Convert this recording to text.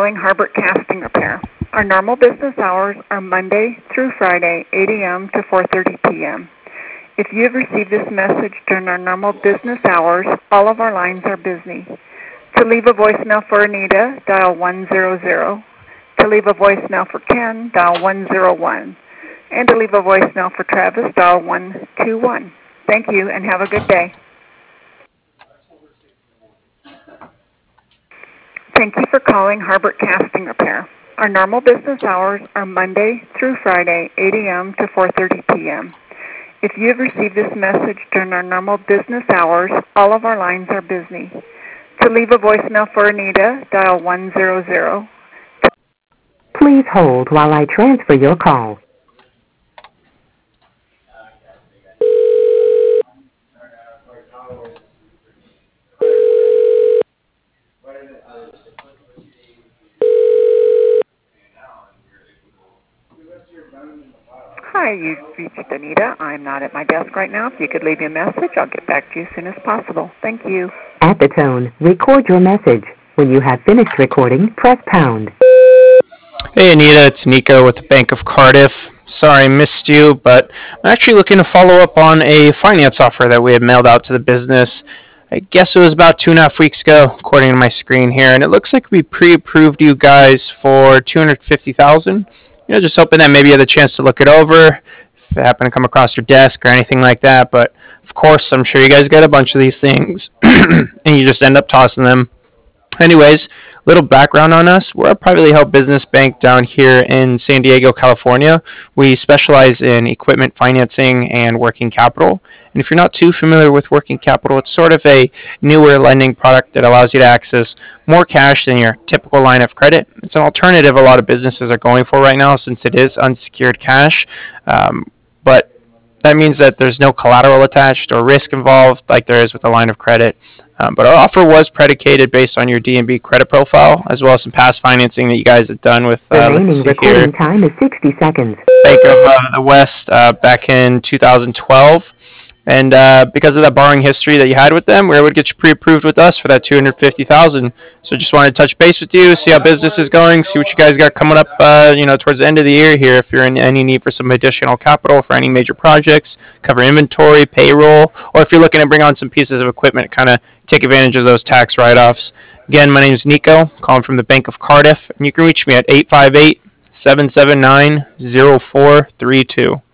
calling Harbert Casting Repair. Our normal business hours are Monday through Friday, 8 a.m. to 4:30 p.m. If you have received this message during our normal business hours, all of our lines are busy. To leave a voicemail for Anita, dial 100. To leave a voicemail for Ken, dial 101. And to leave a voicemail for Travis, dial 121. Thank you and have a good day. Thank you for calling Harbert Casting Repair. Our normal business hours are Monday through Friday, 8 a.m. to 4:30 p.m. If you have received this message during our normal business hours, all of our lines are busy. To leave a voicemail for Anita, dial 100. Please hold while I transfer your call. Hi, you've reached Anita. I'm not at my desk right now. If you could leave me a message, I'll get back to you as soon as possible. Thank you. At the tone, record your message. When you have finished recording, press pound. Hey Anita, it's Nico with the Bank of Cardiff. Sorry I missed you, but I'm actually looking to follow up on a finance offer that we had mailed out to the business. I guess it was about 2.5 weeks ago, according to my screen here, and it looks like we pre-approved you guys for $250,000. Just hoping that maybe you had the chance to look it over, if it happened to come across your desk or anything like that. But of course, I'm sure you guys get a bunch of these things, and you just end up tossing them. Anyways, little background on us. We're a privately held business bank down here in San Diego, California. We specialize in equipment financing and working capital. And if you're not too familiar with working capital, it's sort of a newer lending product that allows you to access more cash than your typical line of credit. It's an alternative a lot of businesses are going for right now since it is unsecured cash. But that means that there's no collateral attached or risk involved like there is with a line of credit. But our offer was predicated based on your D&B credit profile, as well as some past financing that you guys had done with Remaining recording time is 60 seconds. Bank of the West back in 2012. And because of that borrowing history that you had with them, we were able to get you pre-approved with us for that $250,000. So just wanted to touch base with you, see how business is going, see what you guys got coming up, towards the end of the year here. If you're in any need for some additional capital for any major projects, cover inventory, payroll, or if you're looking to bring on some pieces of equipment, kind of take advantage of those tax write-offs. Again, my name is Nico, calling from the Bank of Cardiff, and you can reach me at 858-779-0432.